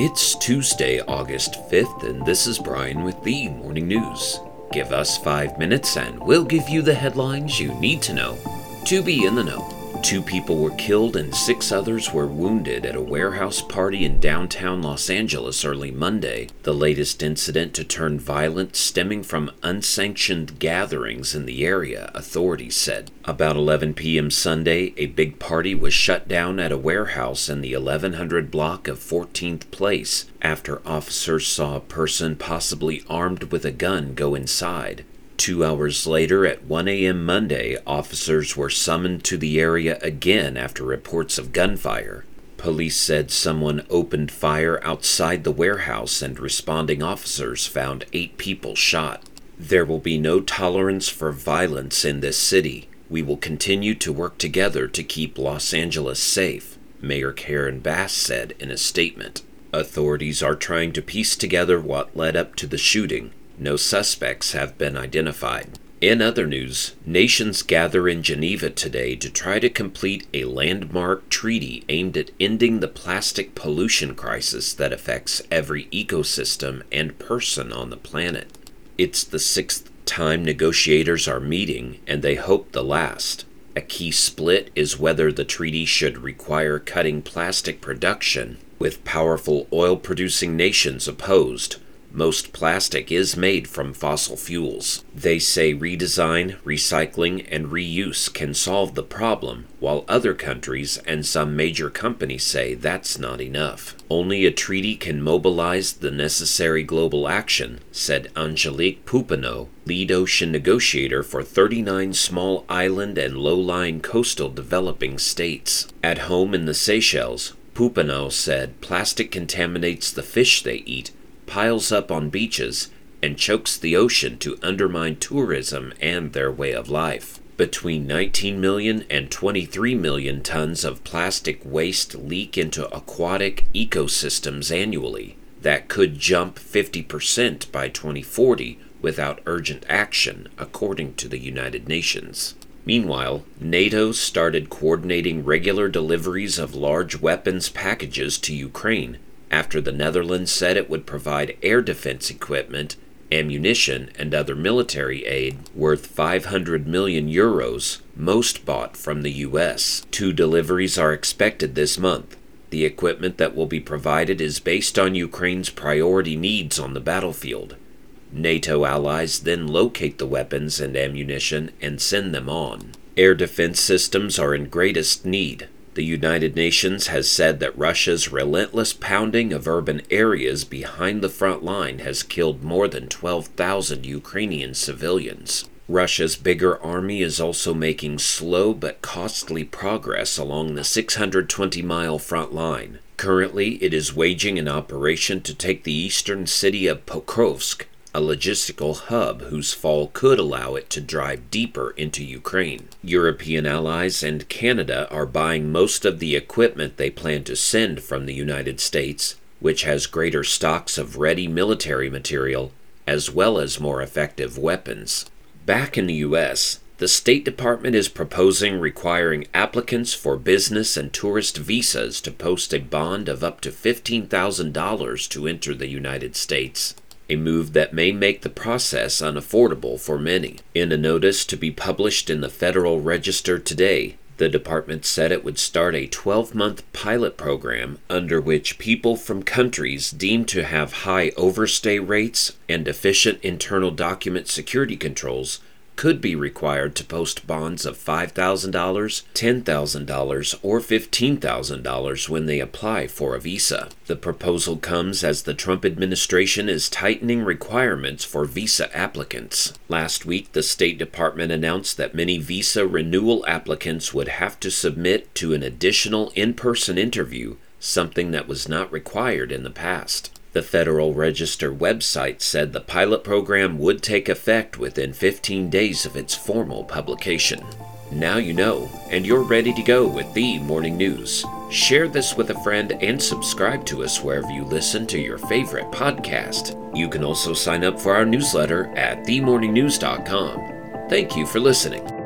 It's Tuesday, August 5th, and this is Brian with the Morning News. Give us 5 minutes and we'll give you the headlines you need to know to be in the know. 2 people were killed and 6 others were wounded at a warehouse party in downtown Los Angeles early Monday, the latest incident to turn violent stemming from unsanctioned gatherings in the area, authorities said. About 11 p.m. Sunday, a big party was shut down at a warehouse in the 1100 block of 14th Place after officers saw a person possibly armed with a gun go inside. 2 hours later, at 1 a.m. Monday, officers were summoned to the area again after reports of gunfire. Police said someone opened fire outside the warehouse and responding officers found 8 people shot. There will be no tolerance for violence in this city. We will continue to work together to keep Los Angeles safe, Mayor Karen Bass said in a statement. Authorities are trying to piece together what led up to the shooting. No suspects have been identified. In other news, nations gather in Geneva today to try to complete a landmark treaty aimed at ending the plastic pollution crisis that affects every ecosystem and person on the planet. It's the 6th time negotiators are meeting, and they hope the last. A key split is whether the treaty should require cutting plastic production, with powerful oil-producing nations opposed. Most plastic is made from fossil fuels. They say redesign, recycling, and reuse can solve the problem, while other countries and some major companies say that's not enough. Only a treaty can mobilize the necessary global action, said Angelique Poupineau, lead ocean negotiator for 39 small island and low-lying coastal developing states. At home in the Seychelles, Poupineau said plastic contaminates the fish they eat, piles up on beaches, and chokes the ocean to undermine tourism and their way of life. Between 19 million and 23 million tons of plastic waste leak into aquatic ecosystems annually. That could jump 50% by 2040 without urgent action, according to the United Nations. Meanwhile, NATO started coordinating regular deliveries of large weapons packages to Ukraine, after the Netherlands said it would provide air defense equipment, ammunition, and other military aid worth 500 million euros, most bought from the U.S. 2 deliveries are expected this month. The equipment that will be provided is based on Ukraine's priority needs on the battlefield. NATO allies then locate the weapons and ammunition and send them on. Air defense systems are in greatest need. The United Nations has said that Russia's relentless pounding of urban areas behind the front line has killed more than 12,000 Ukrainian civilians. Russia's bigger army is also making slow but costly progress along the 620-mile front line. Currently, it is waging an operation to take the eastern city of Pokrovsk, a logistical hub whose fall could allow it to drive deeper into Ukraine. European allies and Canada are buying most of the equipment they plan to send from the United States, which has greater stocks of ready military material, as well as more effective weapons. Back in the U.S., the State Department is proposing requiring applicants for business and tourist visas to post a bond of up to $15,000 to enter the United States. A move that may make the process unaffordable for many. In a notice to be published in the Federal Register today, the department said it would start a 12-month pilot program under which people from countries deemed to have high overstay rates and deficient internal document security controls could be required to post bonds of $5,000, $10,000, or $15,000 when they apply for a visa. The proposal comes as the Trump administration is tightening requirements for visa applicants. Last week, the State Department announced that many visa renewal applicants would have to submit to an additional in-person interview, something that was not required in the past. The Federal Register website said the pilot program would take effect within 15 days of its formal publication. Now you know, and you're ready to go with the Morning News. Share this with a friend and subscribe to us wherever you listen to your favorite podcast. You can also sign up for our newsletter at themorningnews.com. Thank you for listening.